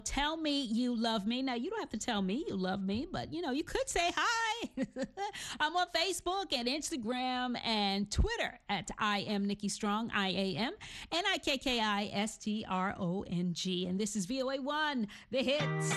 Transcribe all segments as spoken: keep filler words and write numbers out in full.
Tell me you love me. Now, you don't have to tell me you love me, but you know, you could say hi. I'm on Facebook and Instagram and Twitter at I am Nikki Strong, I A M, N I K K I S T R O N G. And this is V O A one, the hits.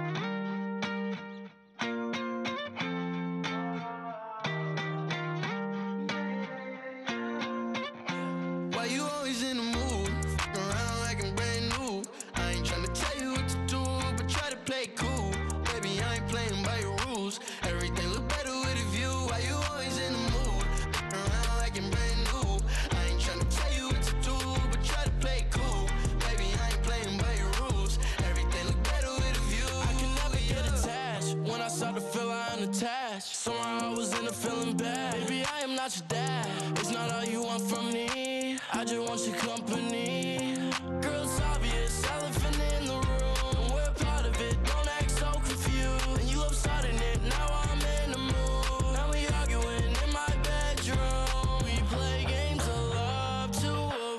Why you always in the mood? Around like I'm brand new. I ain't tryna tell you what to do, but try to play cool. Baby, I ain't playing by your rules. Everything look better with a view. Why you always in the mood? Around like I'm brand new. I ain't tryna tell you what to do, but try to play cool. Baby, I ain't playing by your rules. Everything look better with a view. I can never get attached. When I start to feel I am attached, somehow I was in a feeling bad. Baby, I am not your dad. It's not all you want from me. I just want your company. Girl, it's obvious, elephant in the room. We're part of it, don't act so confused. And you love starting it, now I'm in the mood. Now we arguing in my bedroom. We play games of love to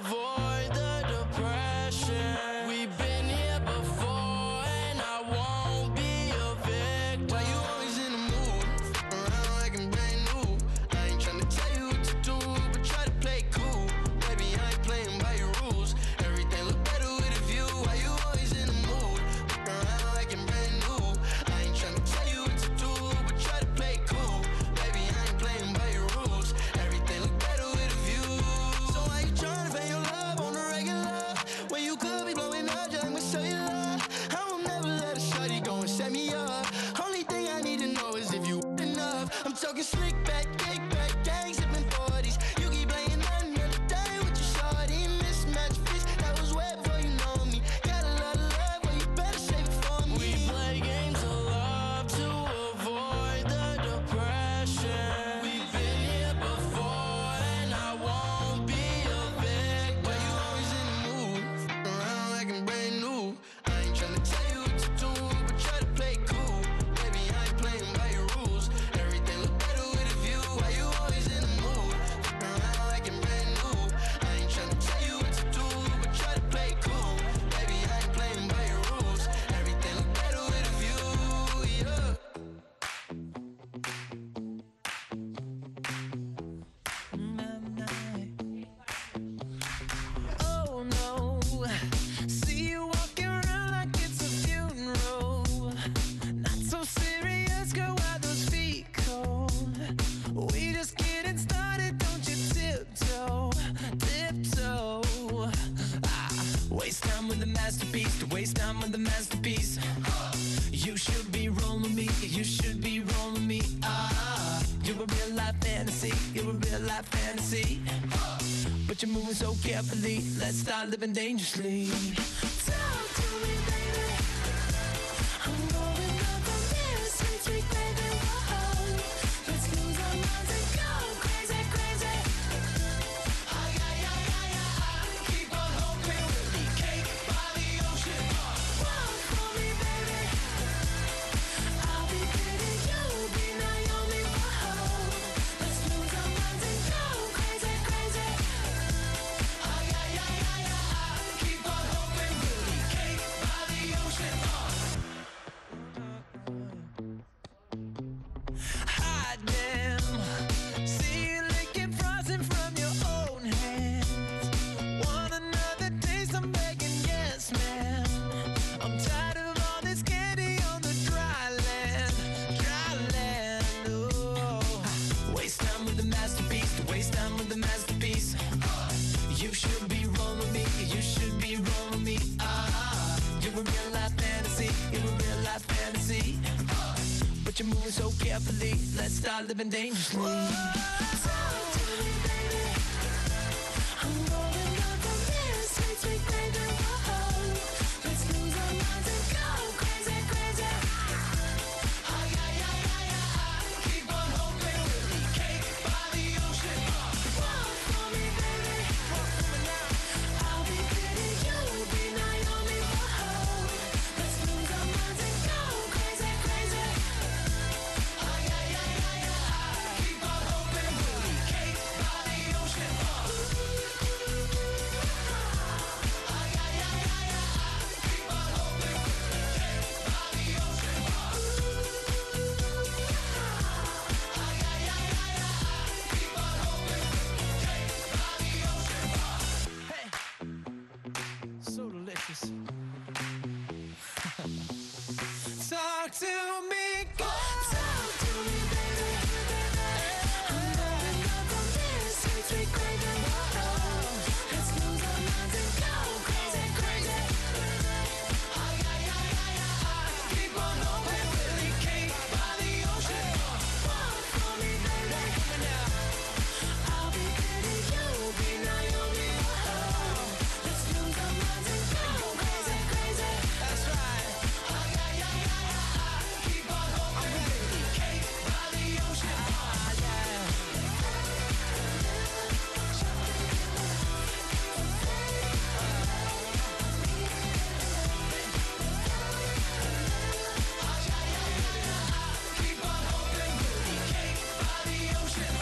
avoid the depression. We've been here before and I won't be a victim. Why you always in the mood? Around like I'm brand new. I ain't tryna tell you what to do, but try to play cool. Baby, I ain't playing by your rules. Everything look better with a view. Why you always in the mood? Around like I'm brand new. I ain't tryna tell you what to do, but try to play cool. Baby, I ain't playing by your rules. Everything look better with a view. So why you tryna pay your love on the regular when you could be blowing up just like my cellular? I will never let a shorty go and set me up. Only thing I need to know is if you enough. I'm talking slick back, kick back, gang sipping forties. You keep playing another day with your shorty. Mismatch fish, that was way before you know me. Got a lot of love, but you better save it for me. We play games of love to avoid the depression. We've been here before and I won't be a victim. Why you always in the mood? Around like I'm brand new. I ain't tryna tell you what to do, but try to play cool. Baby, I ain't playing by your rules. Everything look better with a view. Why you always in the mood? Around like I'm brand new. I ain't tryna tell you what to do, but try to play cool. Baby, I ain't playing by your rules. Everything look better with a view, yeah. Oh no, see you walking around like it's a funeral. Not so serious, girl, why those feet cold? We just getting started, don't you tiptoe, tiptoe. Ah, waste time with the masterpiece, to waste time with the masterpiece. You should be rolling me, you should be rolling me. Ah, you're a real life fantasy, you're a real life fantasy. But you're moving so carefully, let's start living dangerously. Talk to me, baby. I'm going up on this sweet, sweet baby. Whoa, let's lose our minds and go crazy, crazy. Ay, ay, ay, ay, ay. Keep on hoping we'll be cake by the ocean. Walk for me, baby. I'll be pretty, you'll be Naomi. Whoa, let's lose our minds and go crazy, crazy. Ay, ay, ay, ay, ay. Keep on hoping we'll be cake by the ocean. Hot damn, see you licking frosting from your own hands. Want another taste? I'm begging, yes, man. I'm tired of all this candy on the dry land, dry land. Oh, waste time with the masterpiece, to waste time with the masterpiece. You should be rolling me, you should be rolling me. Ah, you're a real life fantasy, you're a real life fantasy. But you're moving so carefully, let's start living dangerously. Talk to me, baby. I'm rolling up on this sweet, sweet baby. Whoa, let's lose our minds and go crazy, crazy. Ay, ay, ay, ay, ay. Keep on hoping we'll be cake by the ocean. Walk for me, baby. Walk for me now. I'll be pretty, you'll be Naomi. Whoa, let's lose our minds and go crazy, crazy. Ay, ay, ay, ay, ay. Keep on hoping we'll be cake by the ocean. Ay, ay, ay, to me. Go talk to me, baby. I'm going up from this sweet, sweet craving. Let's lose our minds and go crazy, crazy. Ay, ay, ay, ay, ay, ay. Keep on hoping we'll be cake by the ocean. Walk for me, baby. I'll be Betty, you'll be Naomi. Oh, let's lose our minds and go crazy, crazy. That's right. Ay, ay, ay, ay, ay, ay. Keep on hoping we'll be cake by the ocean. Ah, yeah. Keep on hoping we'll be cake by the ocean.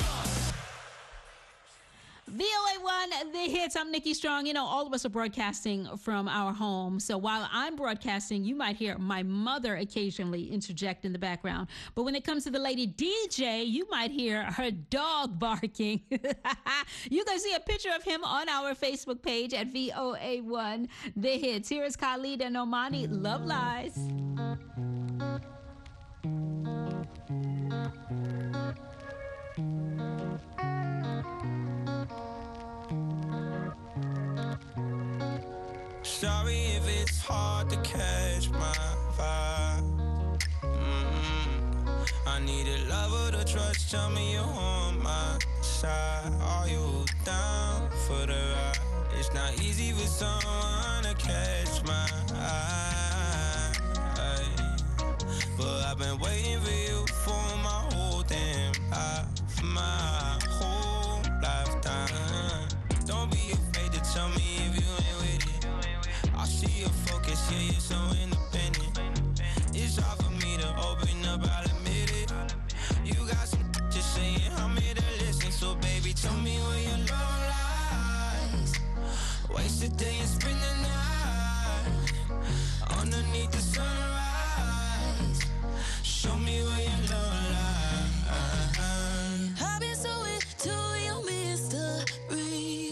V O A one, the hits. I'm Nikki Strong. You know, all of us are broadcasting from our home. So while I'm broadcasting, you might hear my mother occasionally interject in the background. But when it comes to the lady D J, you might hear her dog barking. You can see a picture of him on our Facebook page at V O A one, the hits. Here is Khalid and Omani, Love Lies. Sorry if it's hard to catch my vibe. Mm-mm. I need a lover to trust. Tell me you're on my side. Are you down for the ride? It's not easy for someone to catch my eye. But I've been waiting for you for my whole damn life, my whole lifetime. Don't be afraid to tell me if you ain't with it. I see your focus, yeah, you're so independent. It's hard for me to open up, I'll admit it. You got some to say and I'm here to listen. So baby, tell me where your love lies. Waste the day and spend the night underneath the sunrise. Show me where your love lies. I've been so into your mystery.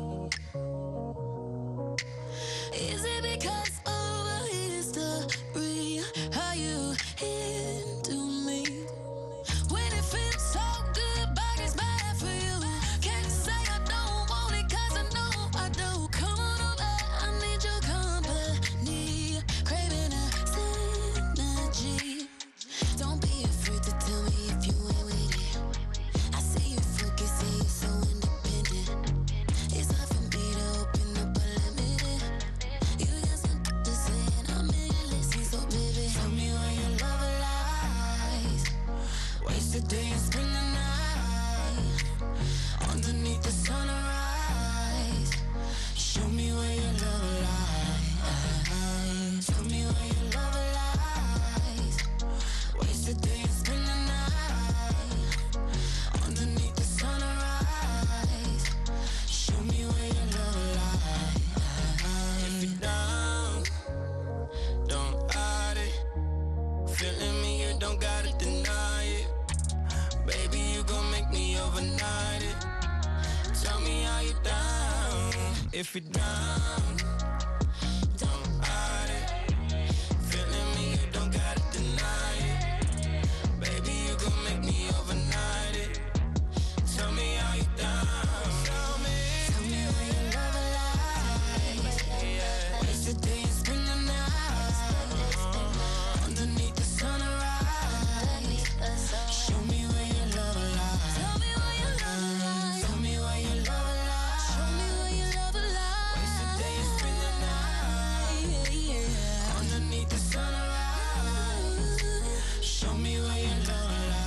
Is it because of a history? How you into me? When it feels so good, but it's bad for you. Can't say I don't want it, cause I know I do. Come on over, I need your company. Craving a synergy. Don't be afraid to tell me if you ain't with it. I see you focus, see you so independent. It's hard for me to open up, but admit it. You got something to say and I'm here to listen. So baby, tell me where your love lies. Waste the day and spend the night underneath the sunrise. Show me where your love lies. Tell me where your love lies. Waste the day and spend the night underneath the sunrise. Show me where your love lies. If you're down, don't hide it. Feeling me, you don't gotta deny it. Baby, you gon' make me overnight it. Tell me how you down. If you're down, don't hide it. Feeling me, you don't gotta deny it. Baby, you gon' make me overnight it. Tell me how you down. Tell me, Tell me where your love lies. yeah. Waste the day and spend the night underneath the sunrise. Show me where your love lies. Tell me where your love lies. Tell me where your love lies. Show me where your love Waste the day and spend the night lies. underneath the sunrise. Show me where your love lies.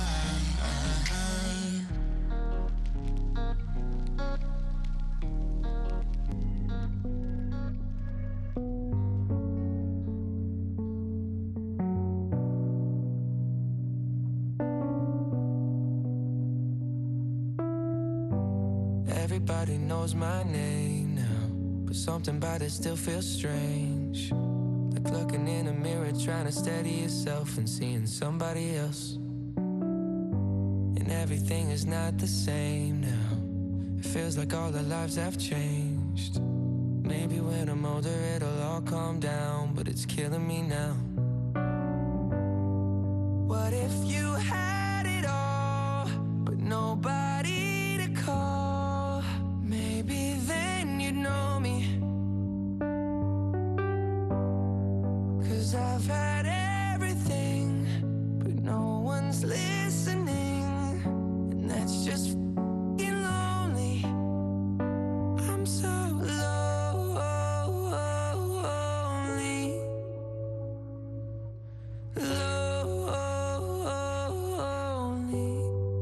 Everybody knows my name now, but something about it still feels strange. Like looking in a mirror, trying to steady yourself and seeing somebody else. And everything is not the same now. It feels like all our lives have changed. Maybe when I'm older it'll all calm down, but it's killing me now. 'Cause I've had everything, but no one's listening, and that's just f***ing lonely. I'm so lonely, lonely.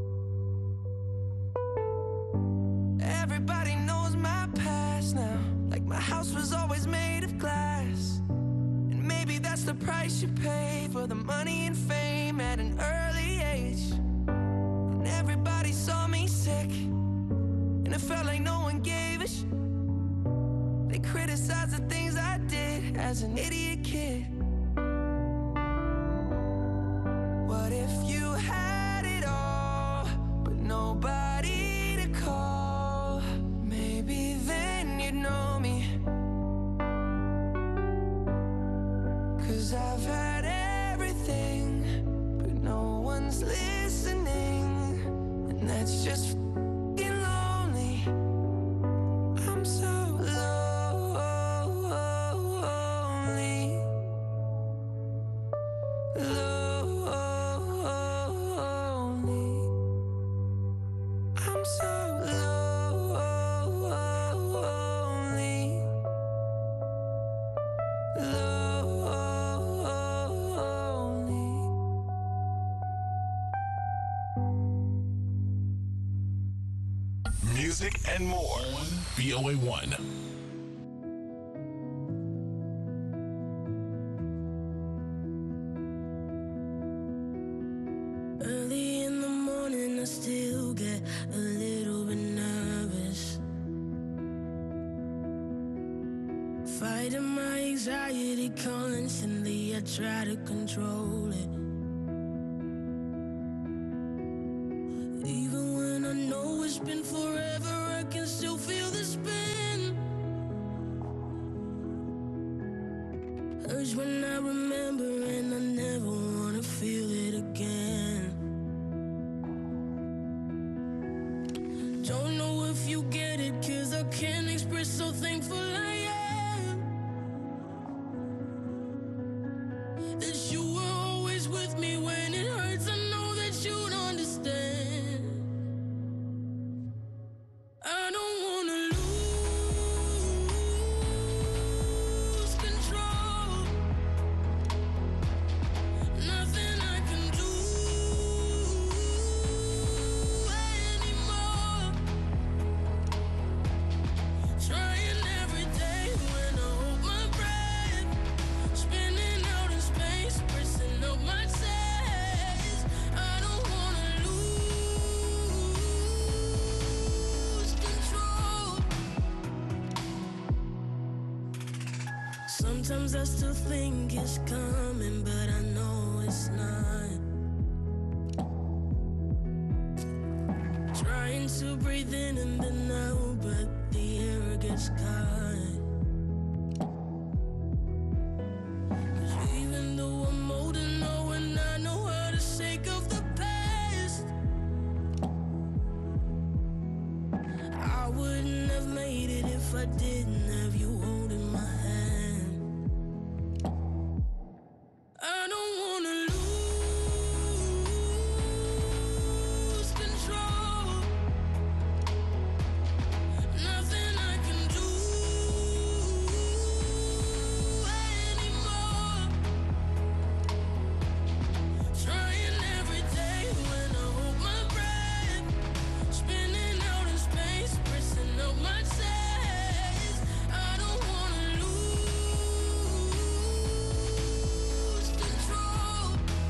Everybody knows my past now, like my house was always made of glass. And maybe that's the price you pay for the money and fame at an early age. And everybody saw me sick, and it felt like no one gave a sh*. They criticized the things I did as an idiot kid. What if you had it all, but nobody to call? Maybe then you'd know me. 'Cause I've had everything, but no one's listening, and that's just f***ing lonely. I'm so lonely, lonely. I'm so lonely, lonely. Music and more. V O A one. Early in the morning, I still get a little bit nervous. Fighting my anxiety constantly, I try to control it. Even when I know it's been forever, I can still feel the spin. Urge when I remember, and I never wanna feel it again. Don't know if you get it, 'cause I can't express how thankful I am that you were always with me when it hurts. I know that you'd understand. I don't wanna lose control. Nothing I can do anymore. Trying every day when I hold my breath, spinning out in space, pressing up my chest. I don't wanna lose control. Sometimes I still think it's coming, but I know it's not. Trying to breathe in and then out, but the air gets caught. 'Cause even though I'm older now and I know how to shake off the past, I wouldn't have made it if I didn't have you holding my hand. I don't wanna lose control. Nothing I can do anymore. Trying every day when I hold my breath, spinning out in space, pressing up my chest. I don't wanna lose control.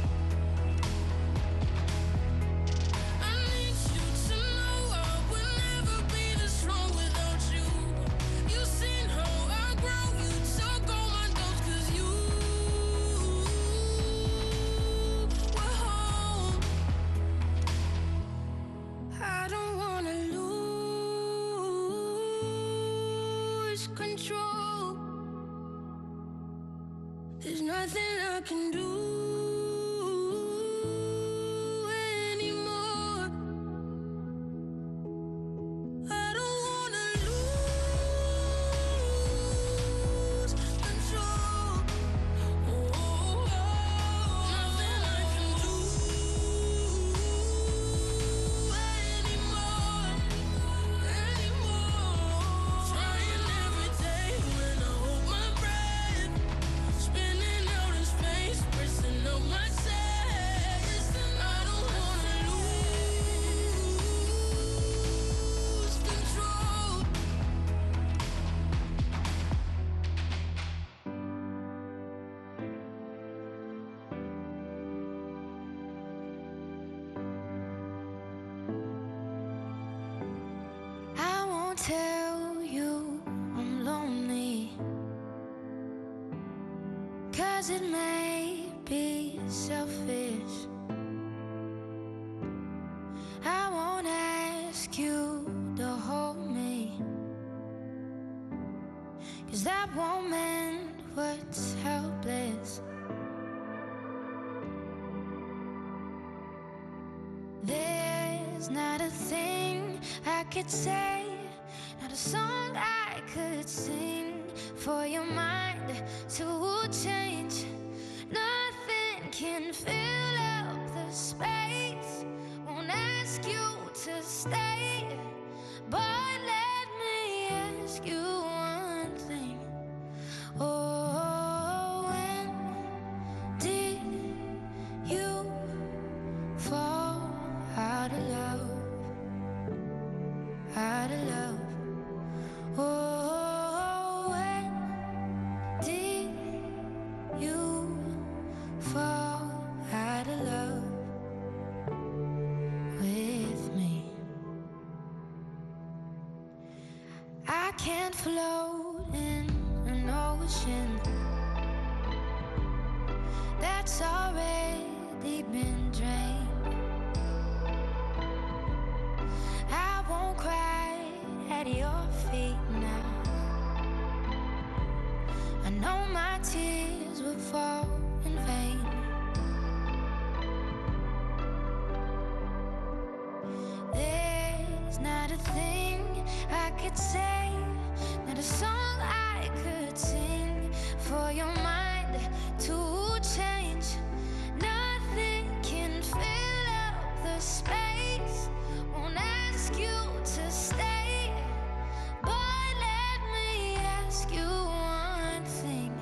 I need you to know I would never be this strong without you. You've seen how I grow, you took all my doubts 'cause you were home. I don't wanna lose control. There's nothing I can do anymore. I don't wanna lose control. Oh. tell you I'm lonely, 'cause it may be selfish. I won't ask you to hold me, 'cause that won't mend what's helpless. There's not a thing I could say, not a song I could sing for your mind to change. Nothing can fill up the space. Won't ask you to stay, but let me ask you one thing. Oh, when did you fall out of love? Out of love. Oh, when did you fall out of love with me? I can't float in an ocean that's already been drained. I won't cry at your feet now. I know my tears will fall in vain. There's not a thing I could say, not a song I could sing for your mind to change. Nothing can fill up the space. Won't ask you to stay, but let me ask you one thing.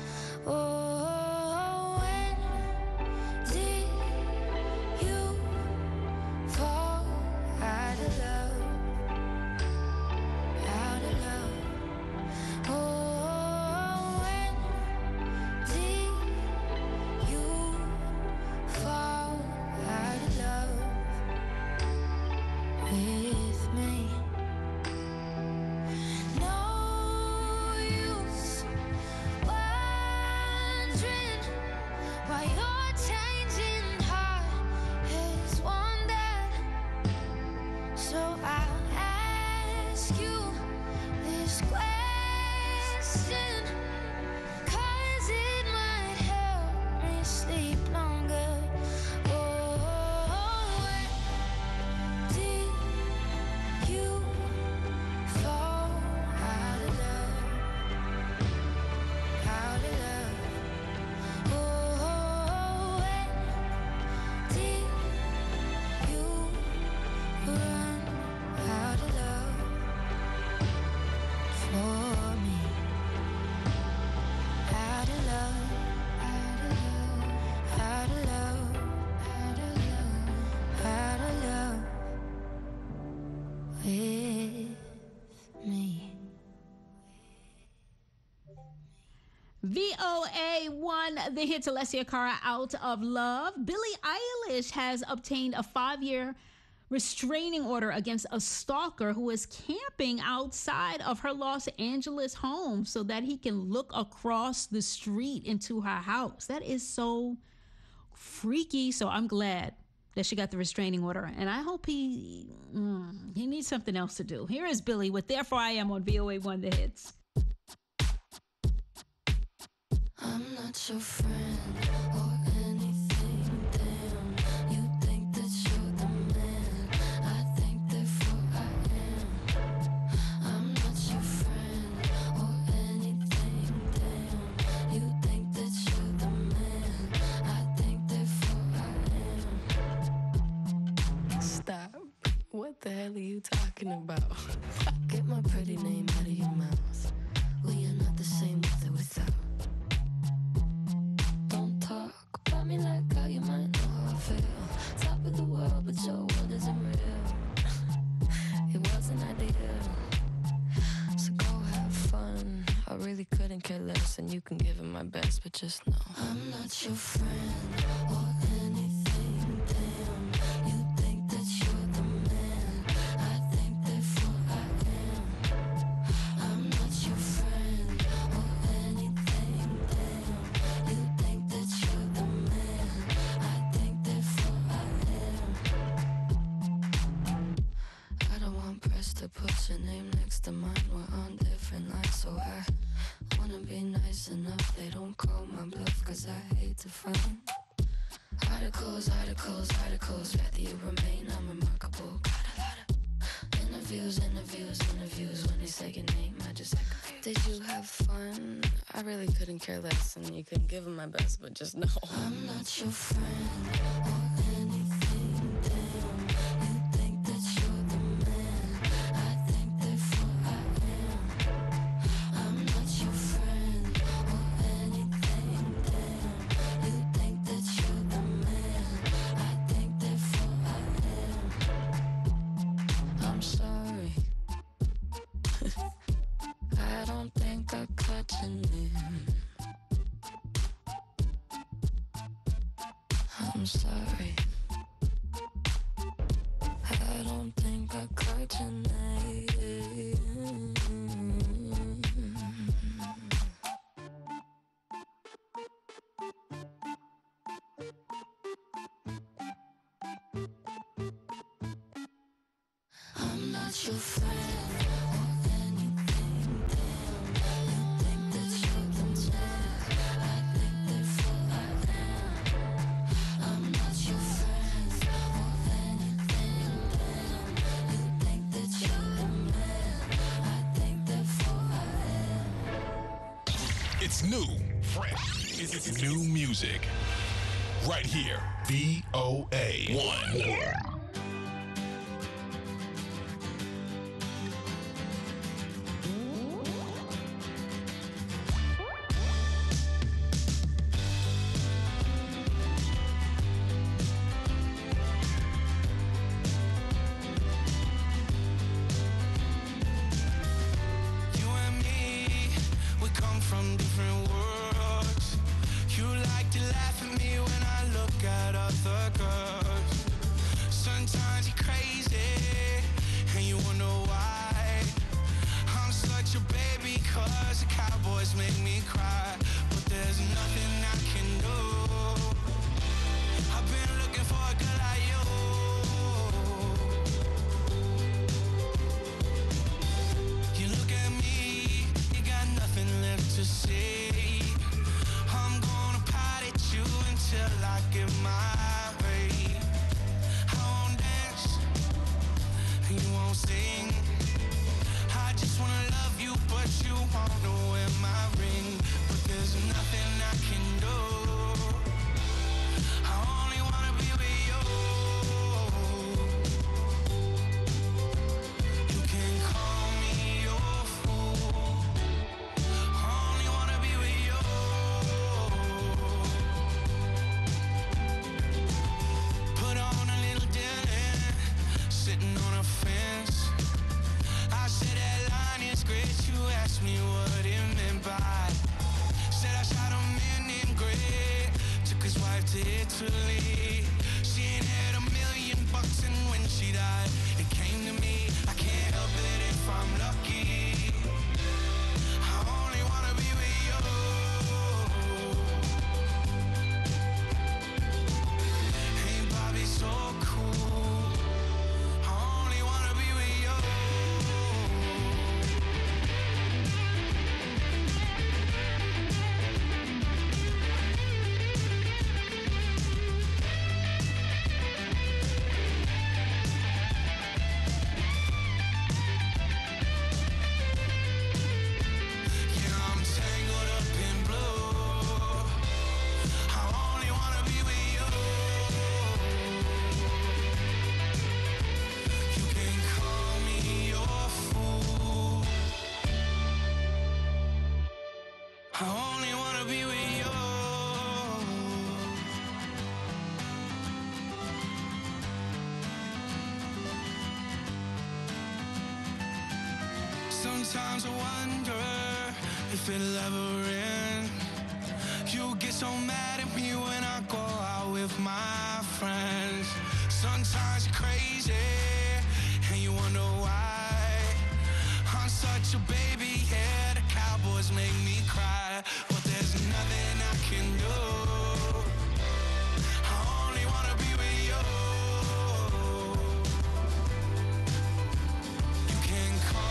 Oh, when did you fall out of love? Out of love. Oh, when did you fall out of love with me? No use wondering why your changing heart has wandered. So I'll ask you this question, 'cause it might help me sleep longer. Oh, when did you fall out of love? Out of love. Oh, when did you run out of love for me? Out of love, out of love, out of love, out of love, out of love with me. V O A one, the hit Alessia Cara, Out of Love. Billie Eilish has obtained a five-year restraining order against a stalker who is camping outside of her Los Angeles home so that he can look across the street into her house. That is so freaky. So I'm glad that she got the restraining order, and I hope he mm, he needs something else to do. Here is Billy with Therefore I Am on V O A one, the hits. I'm not your friend or anything, damn. You think that you're the man, I think therefore I am. I'm not your friend or anything, damn. You think that you're the man, I think therefore I am. Stop. What the hell are you talking about? Get my pretty name out of your mouth. We are not the same with or without. Don't talk about me like how you might know how I feel. Top of the world, but your world isn't real. It wasn't ideal. So go have fun. I really couldn't care less, and you can give it my best, but just know I'm not your friend or anything, damn. You think that you're the man, I think therefore I am. What's your name next to mine? We're on different lines, so I wanna be nice enough. They don't call my bluff, cause I hate to frown. Articles, articles, articles, rather you remain unremarkable. Got a lot of interviews, interviews, interviews. When they say your name, I just act confused. Did you have fun? I really couldn't care less, and you couldn't give them my best, but just know I'm not your friend or anything. Damn, you think that you're the man. I think therefore I am. I'm not your friend or anything. Damn, you think that you're the man. I think therefore I am. I'm sorry. I don't think I caught your name. I'm sorry. I don't think I caught your name. I'm not your friend or anything. Damn, you think that you're the man. I think therefore I am. I'm not your friend or anything. Damn, you think that you're the man. I think therefore I am. It's new, fresh. It's, it's new music. Right here, V O A one. You and me, we come from different worlds. You like to laugh at me when I look at other girls. Sometimes you're crazy, and you wonder why. I'm such a baby, cause the Cowboys make me cry. But there's nothing I can do. I've been looking for a girl like you. You look at me, you got nothing left to say. I'm gonna pot at you until I get my way. I won't dance, and you won't sing. I just wanna love you, but you won't know where my ring. But there's nothing I can do. I only wanna be with you. You can call me your fool. I only wanna be with you. Put on a little dinner, sitting on a fence. I said that line is great. You asked me what it meant by. Said I shot him in in gray. Took his wife to Italy. She ain't had a million bucks, and when she died, it came to me. I can't help it if I'm lucky. I only wanna be with you. Hey, Bobby, so cool. I only wanna be with you. Yeah, I'm tangled up in blue. I only wanna be with you. You can call me your fool. I only wanna be with you. Sometimes I wonder if it'll ever end. You get so mad at me when I go out with my friends. Sometimes you're crazy, and you wonder why. I'm such a baby, yeah, the Cowboys make me cry. But there's nothing I can do. I only wanna be with you. You can call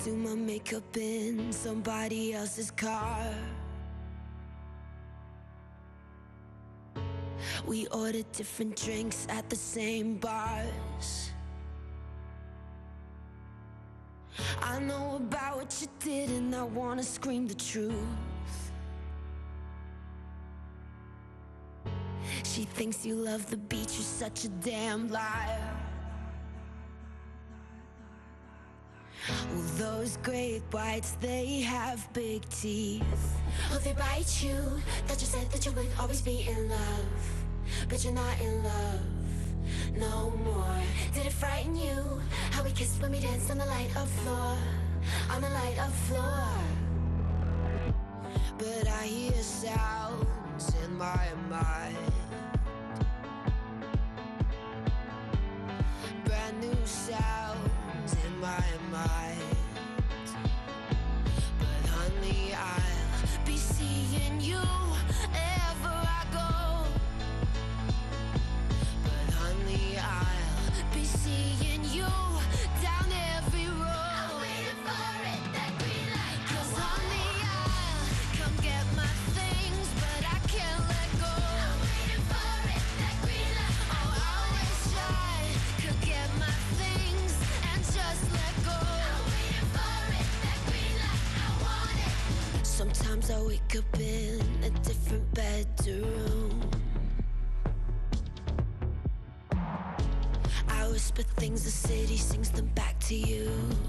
do my makeup in somebody else's car. We ordered different drinks at the same bars. I know about what you did and I wanna scream the truth. She thinks you love the beach, you're such a damn liar. Well, those great whites, they have big teeth. Oh, they bite you. That you said that you would always be in love, but you're not in love no more. Did it frighten you how we kissed when we danced on the light of floor, on the light of floor? But I hear sounds in my mind, brand new sounds in my mind. But honey, I'll be seeing you ever I go. But honey, I'll be seeing you down every road. I'm waiting for it, that green light. 'Cause honey, I'll come get my things, but I can't let go. I'm waiting for it, that green light. Oh, I wish I could get my things and just let go. I'm waiting for it, that green light. I want it. Sometimes I wake up in a different bedroom. I whisper things, the city sings them back to you.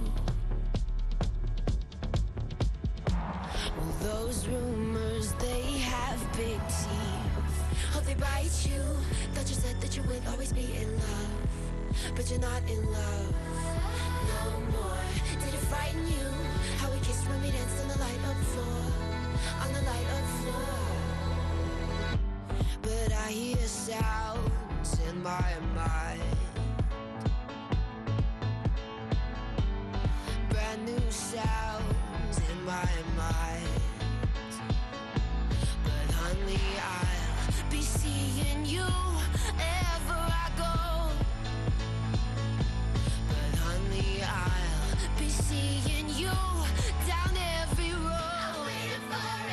Well, those rumors, they have big teeth. Oh, they bite you. Thought you said that you would always be in love, but you're not in love no more. Did it frighten you how we kissed when we danced on the light of floor, on the light of floor? But I hear sounds in my mind, brand new sounds in my mind. But honey, I'll be seeing you ever I go. But honey, I'll be seeing you down every road. I'm waiting for